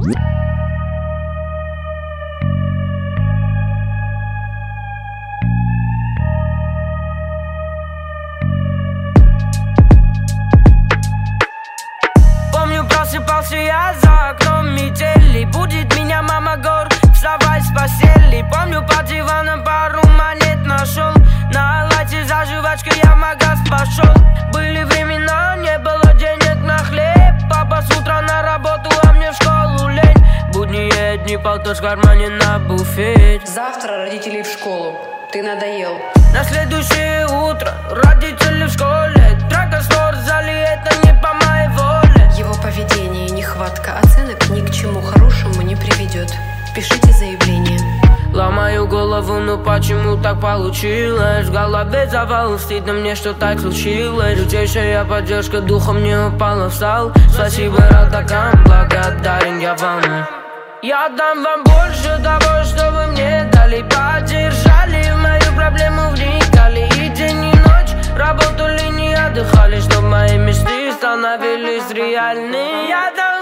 Помню, просыпался я за окном метели. Будет меня мама гор, вставай с постели. Помню, по диванам пару монет нашел. На лайте за жвачкой я в магаз пошел. Были времена, не было денег на хлеб. Папа с утра на работу, а мне в школу лень. Будние дни, полтос в кармане на буфет. Завтра родителей в школу, ты надоел. На следующее утро родители в школе. Драка, ссор в зале, это не по моей воле. Его поведение и нехватка оценок ни к чему хорошему не приведет. Пишите заявление. Ломаю голову, ну почему так получилось? В голове завал, стыдно мне, что так случилось. Лютейшая поддержка духом не упала, встал. Спасибо родакам, благодарен я вам. Я дам вам больше того, что вы мне дали. Поддержали, в мою проблему вникали. И день, и ночь работали, не отдыхали, чтоб мои мечты становились реальны. Я дам